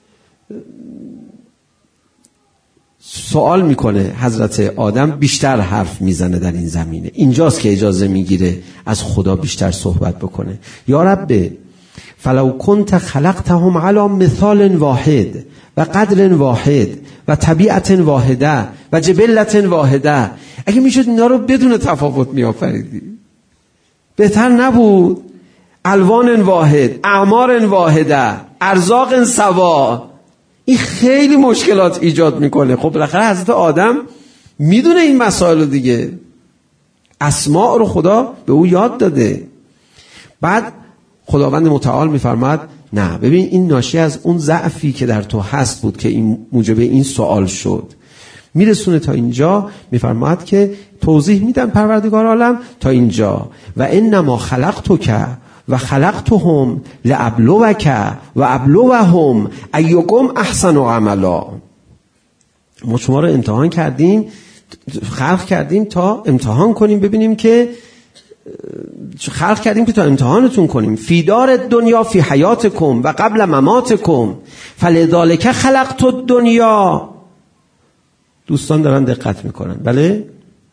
سوال میکنه حضرت آدم، بیشتر حرف میزنه در این زمینه. اینجاست که اجازه میگیره از خدا بیشتر صحبت بکنه. یا رب فلو کنت خلقتهم علی مثال واحد و قدر واحد و طبیعت واحده و جبلت واحده، اگه میشد اینا رو بدون تفاوت میآفریدی بهتر نبود؟ الوان واحد، اعمار واحده، ارزاق سوا. این خیلی مشکلات ایجاد میکنه. خب بالاخره حضرت آدم میدونه این مسائل رو دیگه، اسماء رو خدا به او یاد داده. بعد خداوند متعال میفرماد نه ببین این ناشی از اون ضعفی که در تو هست بود که این موجب این سوال شد. میرسونه تا اینجا، میفرماد که توضیح میدن پروردگار عالم تا اینجا و انما خلقتک و خلقتهم لابلوک و ابلوهم ایکم احسن عملا. ما شما رو امتحان کردیم، خلق کردیم تا امتحان کنیم، ببینیم که خلق کردیم که تا امتحانتون کنیم. فی دار دنیا فی حیاتکم و قبل مماتکم فلذالک خلقت الدنیا. دوستان دارن دقت میکنن. بله،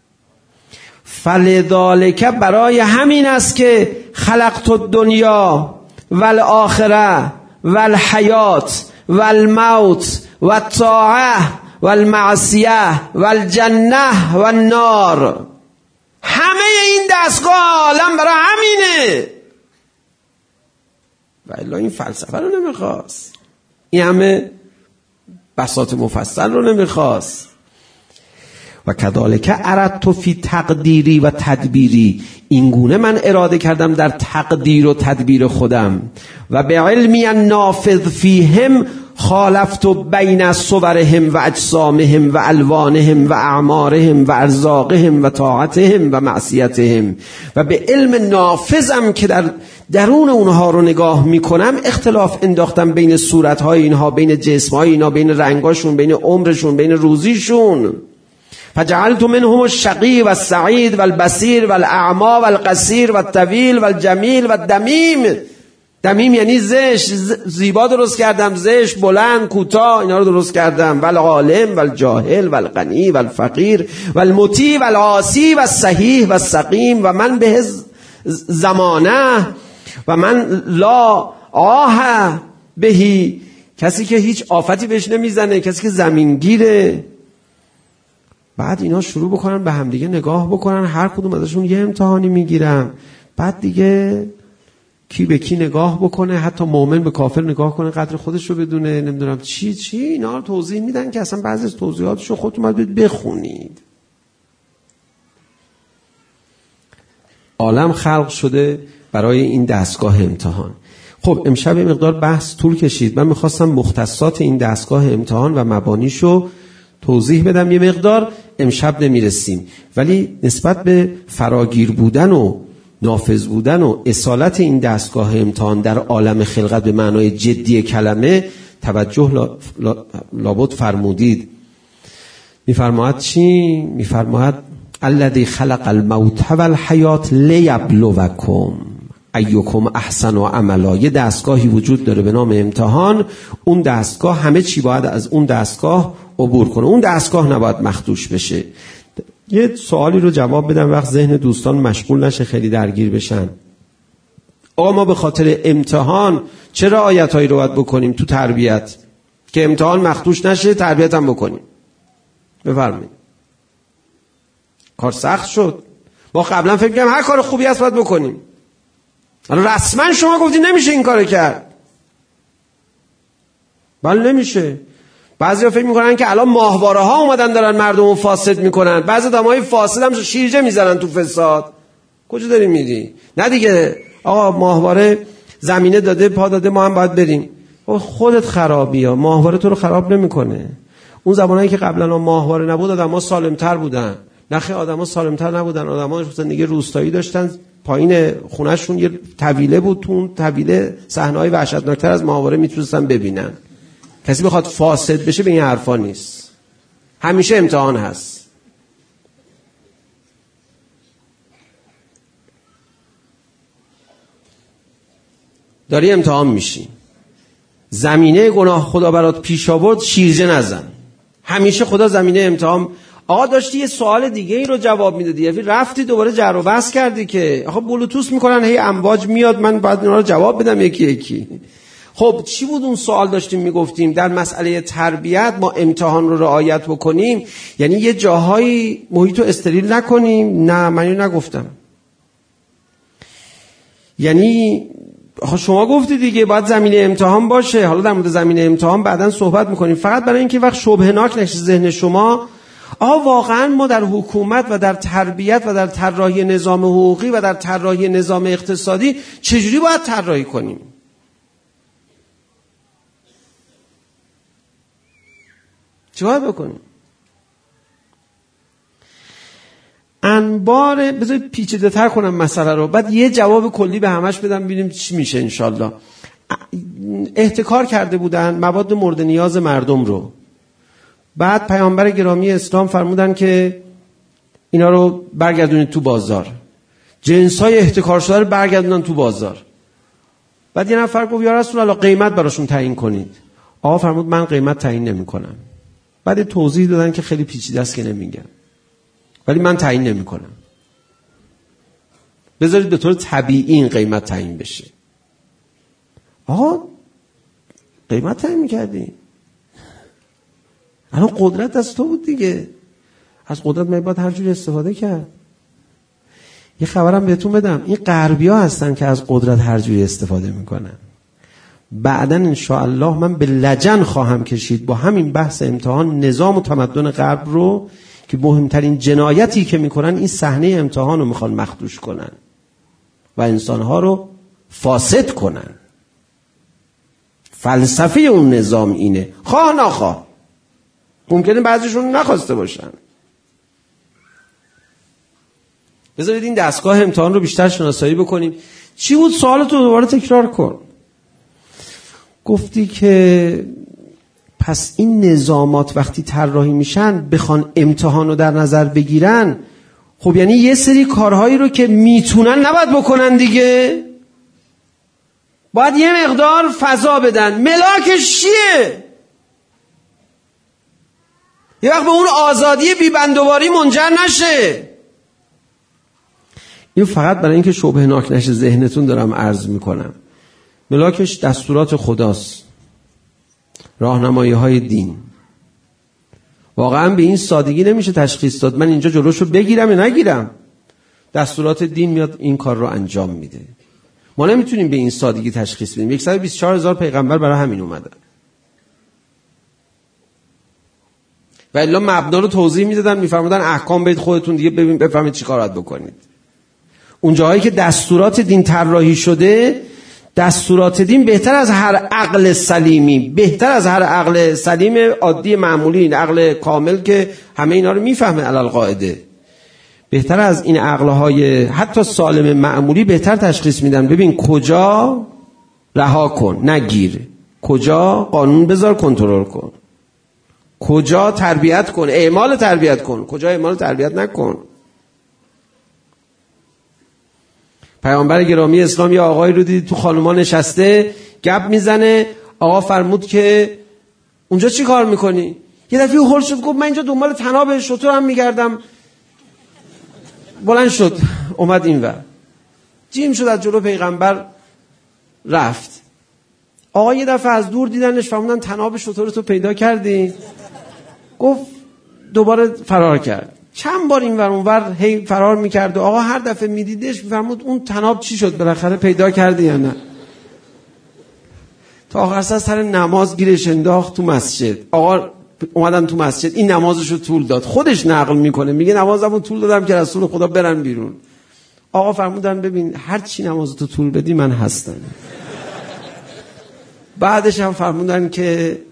فلذالک برای همین است که خلقت الدنیا والآخره والحیات والموت والطاعه و المعصیه و الجنه و النار. همه این دستگاه عالم برای همینه و الا این فلسفه رو نمیخواست، این همه بساط مفصل رو نمیخواست. و کذالک اردت فی تقدیری و تدبیری، اینگونه من اراده کردم در تقدیر و تدبیر خودم. و به علمی نافذ فیهم خالفت بین صورهم و اجسامهم و الوانهم و اعمارهم و ارزاقهم و طاعتهم و معصیتهم. و به علم نافذم که در درون اونها رو نگاه میکنم اختلاف انداختم بین صورتهای اینها، بین جسمهای اینها، بین رنگاشون، بین عمرشون، بین روزیشون. فجعلت منهم الشقی و السعید و البصیر و الاعمی و القصیر و الطویل و الجمیل و الدمیم. دمیم یعنی زشت، زیبا درست کردم، زشت، بلند، کوتاه، اینا رو درست کردم. و العالم و الجاهل و الغنی و الفقیر و المطیع و العاصی و الصحیح و السقیم و من به زمانه و من لا آه بهی، کسی که هیچ آفتی بهش نمیزنه، کسی که زمینگیره. بعد اینا شروع بکنن به همدیگه نگاه بکنن، هر کدوم ازشون یه امتحانی میگیرم. بعد دیگه کی به کی نگاه بکنه، حتی مؤمن به کافر نگاه کنه، قدر خودش رو بدونه، نمیدونم چی چی، اینا رو توضیح میدن که اصلا بعضی از توضیحاتشو خودتون باید بخونید. عالم خلق شده برای این دستگاه امتحان. خب امشب یه مقدار بحث طول کشید، من میخواستم مختصات این دستگاه امتحان و مبانیشو توضیح بدم، یه مقدار امشب نمیرسیم، ولی نسبت به فراگیر بودن و نافذ بودن و اصالت این دستگاه امتحان در عالم خلقت به معنای جدی کلمه توجه لا لا لابد فرمودید. میفرماید چی؟ میفرماید الذی خلق الموت والحیات لیبلوکم ایکم احسن عملا. یه دستگاهی وجود داره به نام امتحان، اون دستگاه همه چی باید از اون دستگاه عبور کنه، اون دستگاه نباید مخدوش بشه. یه سوالی رو جواب بدم وقت ذهن دوستان مشغول نشه، خیلی درگیر بشن. آقا ما به خاطر امتحان چرا آیت‌هایی رو باید بکنیم تو تربیت که امتحان مخدوش نشه، تربیت هم بکنیم؟ بفرمایید. کار سخت شد. ما قبلا فکر می‌کردیم هر کار خوبی هست باید بکنیم، الان رسما شما گفتی نمیشه این کارو کرد. بله نمیشه. بعضیا فکر میکنن که الان ماهواره ها اومدن دارن مردم رو فاسد میکنن، بعضی آدمای فاسد هم شیرجه میزنن تو فساد. کجا داری میری؟ نه دیگه آقا ماهواره زمینه داده، پا داده، ما هم باید بریم. خودت خرابی ها، ماهواره تو رو خراب نمیکنه. اون زمانایی که قبلا ماهواره نبود آدم‌ها سالمتر بودن. نخی آدم‌ها سالمتر نبودن، آدم‌ها زندگی روستایی داشتن، پایین خونه‌شون یه طویله بود، تو اون طویله صحنه‌های وحشتناکتر از ماهواره میتونستن ببینن. کسی بخواد فاسد بشه به این حرفا نیست. همیشه امتحان هست. داری امتحان میشی، زمینه گناه خدا برات پیش آورد، شیرجه نزن. همیشه خدا زمینه امتحان. آقا داشتی یه سوال دیگه ای رو جواب میدادی، یعنی رفتی دوباره جر و بحث کردی که آقا بلوتوث میکنن هی امواج میاد، من باید اینا رو جواب بدم یکی یکی. خب چی بود اون سوال داشتیم میگفتیم؟ در مسئله تربیت ما امتحان رو رعایت بکنیم، یعنی یه جاهایی محیط رو استریل نکنیم. نه من اینو نگفتم. یعنی شما گفتی دیگه باید زمینه امتحان باشه. حالا در مورد زمینه امتحان بعداً صحبت میکنیم، فقط برای اینکه وقت شبهناک نشه ذهن شما. آها واقعا ما در حکومت و در تربیت و در طراحی نظام حقوقی و در طراحی نظام اقتصادی چجوری باید طراحی کنیم؟ چی باید بکنیم؟ انبار، بذارید پیچیده تر کنم مسئله رو، بعد یه جواب کلی به همش بدم ببینیم چی میشه انشالله. احتکار کرده بودن مواد مورد نیاز مردم رو، بعد پیامبر گرامی اسلام فرمودن که اینا رو برگردونید تو بازار، جنسای احتکار شده رو برگردونن تو بازار. بعد یه نفر گفت یا رسول الله قیمت براشون تعیین کنید. آقا فرمود من قیمت تعیین نمی‌کنم. بعد توضیح دادن که خیلی پیچیده است که نمیگم، ولی من تعیین نمی‌کنم. بذارید به طور طبیعی این قیمت تعیین بشه. آقا قیمت تعیین می‌کردی؟ الان قدرت از تو بود دیگه، از قدرت من باید هر جوری استفاده کرد. یه خبرم بهتون بدم، این غربی‌ها هستن که از قدرت هر جوری استفاده میکنن. بعداً انشاءالله من به لجن خواهم کشید با همین بحث امتحان نظام و تمدن غرب رو که مهمترین جنایتی که میکنن این صحنه امتحان رو میخوان مخدوش کنن و انسانها رو فاسد کنن. فلسفه اون نظام اینه، خواه نخواه. ممکنه بعضیشون نخواسته باشن. بذارید این دستگاه امتحان رو بیشتر شناسایی بکنیم. چی بود سوالتو دوباره تکرار کن. گفتی که پس این نظامات وقتی طراحی میشن بخوان امتحان رو در نظر بگیرن، خب یعنی یه سری کارهایی رو که میتونن نباید بکنن دیگه، باید یه مقدار فضا بدن. ملاکش چیه؟ یه وقت به اون آزادی بیبندوباری منجر نشه. این فقط برای اینکه شبهه ناک نشه ذهنتون دارم عرض میکنم. ملاکش دستورات خداست، راهنمایی های دین. واقعا به این سادگی نمیشه تشخیص داد من اینجا جلوشو بگیرم یا نگیرم. دستورات دین میاد این کار رو انجام میده. ما نمیتونیم به این سادگی تشخیص بدیم. صد و بیست و چهار هزار پیغمبر برای همین اومدن و الا مبنا رو توضیح میدادن، میفرمودن احکام برید خودتون دیگه ببین بفهمید چی کار باید بکنید. اون جاهایی که دستورات دین طراحی شده، دستورات دین بهتر از هر عقل سلیمی، بهتر از هر عقل سلیم عادی معمولی، این عقل کامل که همه اینا رو میفهمه علل قاعده، بهتر از این عقلهای حتی سالم معمولی بهتر تشخیص میدن. ببین کجا رها کن نگیر، کجا قانون بذار کنترل کن، کجا تربیت کن اعمال تربیت کن، کجا اعمال تربیت نکن. پیامبر گرامی اسلام یه آقایی رو دید تو خانوما نشسته گپ میزنه. آقا فرمود که اونجا چی کار میکنی؟ یه دفعه هول شد گفت من اینجا دنبال طناب شترم میگردم. بلند شد اومد اینور، جیم شد از جلو پیغمبر رفت. آقا یه دفعه از دور دیدنش فهمیدن طناب شترتو پیدا کردی. گفت دوباره فرار کرد. چند بار این ور اون ور هی فرار میکرد و آقا هر دفعه میدیدش میفرمود اون طناب چی شد، بالاخره پیدا کردی یا نه؟ تا آخر سر نماز گیرش انداخت تو مسجد. آقا اومدن تو مسجد، این نمازشو طول داد. خودش نقل میکنه میگه نمازمو طول دادم که رسول خدا برن بیرون. آقا فرمودن ببین هر چی نمازتو طول بدی من هستم. بعدش هم فرمودن که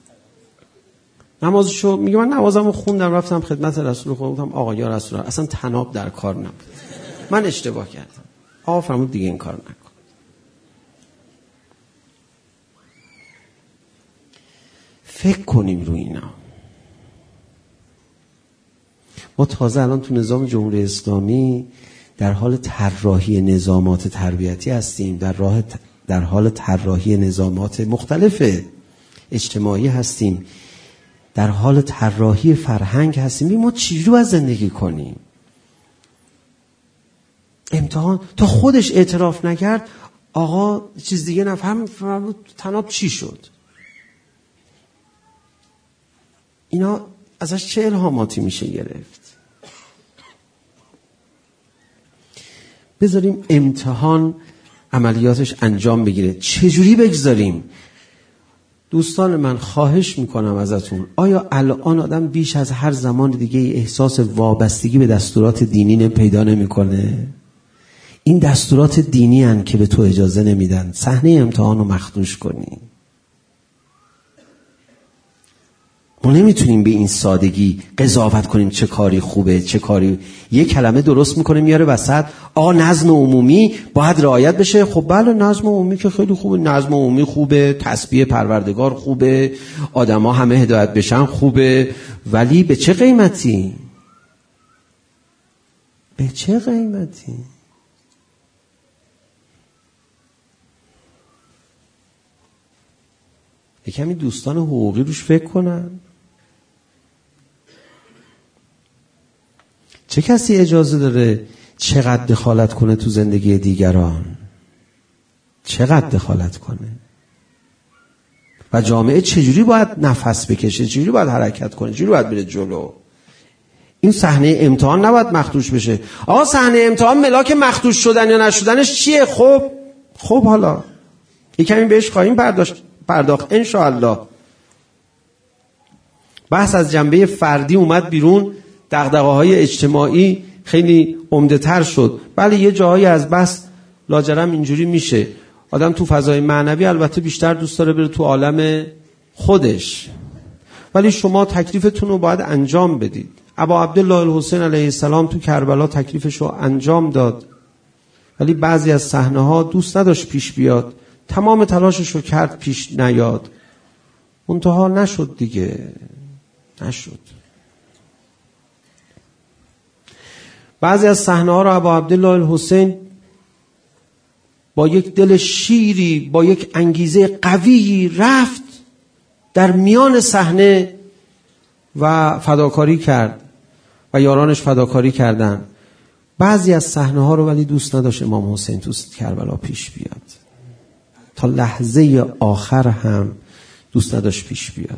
نمازشو میگه من نمازمو خوندم رفتم خدمت رسول خدا گفتم آقا یا رسول الله اصلا طناب در کار نبود، من اشتباه کردم. آقا فرمود دیگه این کار نکن. فکر کنیم روی اینا. ما تازه الان تو نظام جمهوری اسلامی در حال طراحی نظامات تربیتی هستیم، در راه در حال طراحی نظامات مختلف اجتماعی هستیم، در حال طراحی فرهنگ هستیم. ما چجوری باید زندگی کنیم؟ امتحان تا خودش اعتراف نکرد آقا چیز دیگه نفهم فرمود طناب چی شد. اینا ازش چه الهاماتی میشه گرفت؟ بذاریم امتحان عملیاتش انجام بگیره. چجوری بگذاریم؟ دوستان من خواهش میکنم ازتون، آیا الان آدم بیش از هر زمان دیگه احساس وابستگی به دستورات دینی پیدا نمیکنه؟ این دستورات دینی هن که به تو اجازه نمیدن صحنه امتحان رو مخدوش کنی. ما نمیتونیم به این سادگی قضاوت کنیم چه کاری خوبه چه کاری. یک کلمه درست میکنه میاره وسط آقا نظم عمومی باید رعایت بشه. خب بله نظم عمومی که خیلی خوبه، نظم عمومی خوبه، تسبیح پروردگار خوبه، آدما همه هدایت بشن خوبه، ولی به چه قیمتی؟ به چه قیمتی؟ یکمی دوستان حقوقی روش فکر کنن. چه کسی اجازه داره چقدر دخالت کنه تو زندگی دیگران؟ چقدر دخالت کنه؟ و جامعه چجوری باید نفس بکشه، چجوری باید حرکت کنه، چجوری باید بره جلو. این صحنه امتحان نباید مخدوش بشه. آقا صحنه امتحان ملاک مخدوش شدن یا نشدنش چیه؟ خب خب حالا یک کمی بهش خواهیم پرداخت پرداخت ان شاء الله. بحث از جنبه فردی اومد بیرون، دغدغه‌های اجتماعی خیلی عمده‌تر شد. بله یه جاهایی از بحث لاجرم اینجوری میشه، آدم تو فضای معنوی البته بیشتر دوست داره بره تو عالم خودش، ولی شما تکلیفتون رو باید انجام بدید. ابا عبدالله الحسین علیه السلام تو کربلا تکلیفش رو انجام داد، ولی بعضی از صحنه‌ها دوست نداشت پیش بیاد، تمام تلاشش رو کرد پیش نیاد، منتها نشد دیگه، نشد. بعضی از صحنه‌ها رو ابا عبدالله الحسین با یک دل شیری، با یک انگیزه قوی رفت در میان صحنه و فداکاری کرد و یارانش فداکاری کردن. بعضی از صحنه‌ها رو ولی دوست نداشت امام حسین تو کربلا پیش بیاد، تا لحظه آخر هم دوست نداشت پیش بیاد.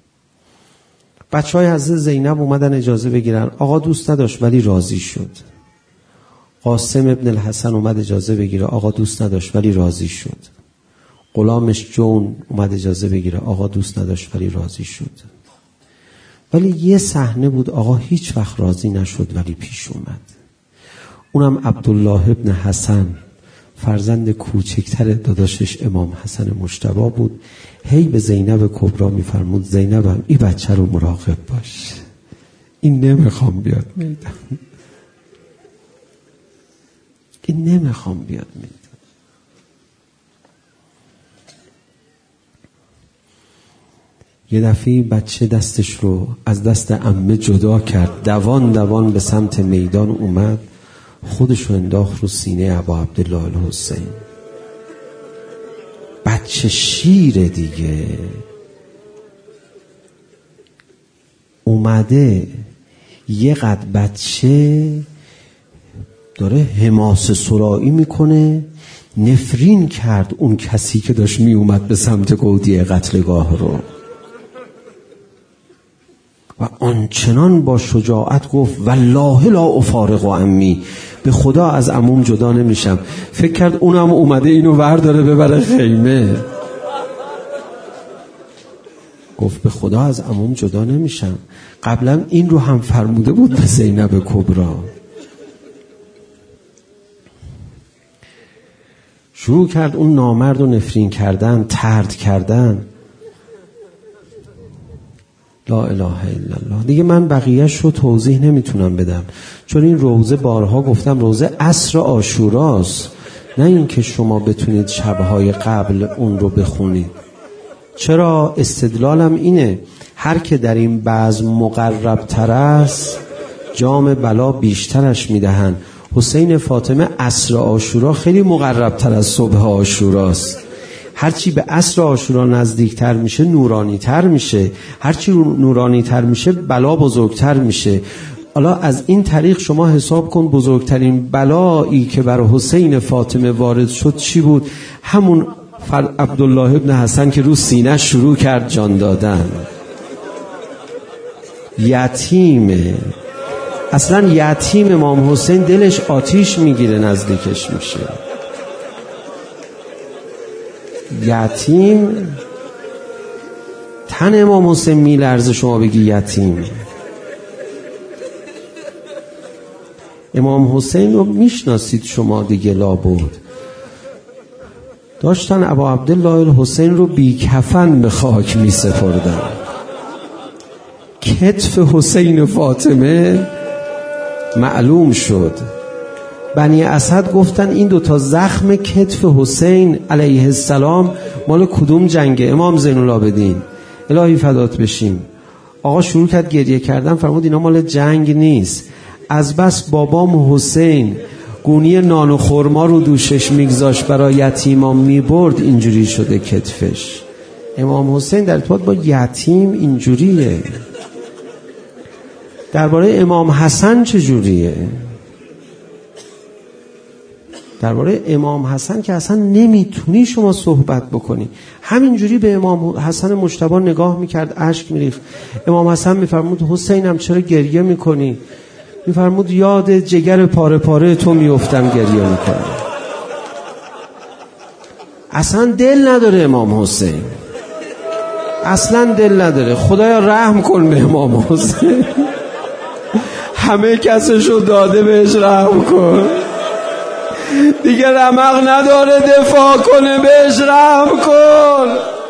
بچهای حضرت زینب اومدن اجازه بگیرن، آقا دوست نداشت ولی راضی شد. قاسم ابن الحسن اومد اجازه بگیره، آقا دوست نداشت ولی راضی شد. غلامش جون اومد اجازه بگیره، آقا دوست نداشت ولی راضی شد. ولی یه صحنه بود آقا هیچ وقت راضی نشد ولی پیش اومد. اونم عبدالله ابن حسن، فرزند کوچکتر داداشش امام حسن مجتبی بود. هی به زینب کبرا میفرمود زینبم این بچه رو مراقب باش، این نمیخوام بیاد میدم، این نمیخوام بیاد میدم. یه دفعه بچه دستش رو از دست عمه جدا کرد، دوان دوان به سمت میدان اومد، خودش رو انداخت رو سینه ابا عبدالله الحسین. بچه شیر دیگه اومده، یه قد بچه داره حماسه سرایی میکنه، نفرین کرد اون کسی که داشت می اومد به سمت گودی قتلگاه رو و آنچنان با شجاعت گفت والله لا افارق عمی، به خدا از عموم جدا نمیشم. فکر کرد اونم اومده اینو ورداره ببره خیمه، گفت به خدا از عموم جدا نمیشم. قبلا این رو هم فرموده بود به زینب کبرا. شروع کرد اون نامرد رو نفرین کردن، طرد کردن. لا اله الا الله. دیگه من بقیهش رو توضیح نمیتونم بدم، چون این روزه بارها گفتم روزه عصر عاشوراست، نه این که شما بتونید شبهای قبل اون رو بخونید. چرا؟ استدلالم اینه هر که در این بزم مقرب تر است جام بلا بیشترش میدهن. حسین فاطمه عصر عاشورا خیلی مقرب تر از صبح عاشوراست. هرچی به عصر عاشورا نزدیکتر میشه نورانی تر میشه، هرچی نورانی تر میشه بلا بزرگتر میشه. حالا از این طریق شما حساب کن بزرگترین بلایی که بر حسین فاطمه وارد شد چی بود؟ همون عبدالله ابن حسن که رو سینه شروع کرد جان دادن. یتیمه، اصلا یتیم امام حسین دلش آتیش میگیره نزدیکش میشه. یتیم تن امام حسین میلرزه شما بگی یتیم. امام حسین رو میشناسید شما دیگه لابد. داشتن ابا عبدالله الحسین رو بی کفن به خاک می سپردن. کتف حسین فاطمه معلوم شد. بنی اسد گفتن این دوتا زخم کتف حسین علیه السلام مال کدوم جنگه؟ امام زین العابدین الهی فدات بشیم. آقا شروع کرد گریه کردن، فرمود اینا مال جنگ نیست، از بس بابام حسین گونی نان و خرما رو دوشش میگذاشت برای یتیمان میبرد اینجوری شده کتفش. امام حسین در ارتباط با یتیم اینجوریه. درباره امام حسن چجوریه؟ درباره امام حسن که اصلا نمیتونی شما صحبت بکنی. همینجوری به امام حسن مجتبی نگاه میکرد، اشک میریخت. امام حسن میفرمود حسینم چرا گریه میکنی؟ میفرمود یاد جگر پاره پاره تو میافتم گریه میکنم. اصلا دل نداره امام حسین، اصلا دل نداره. خدایا رحم کن به امام حسین، همه کسشو داده بهش رحم کن، دیگه رمق نداره دفاع کنه، بهش رحم کن.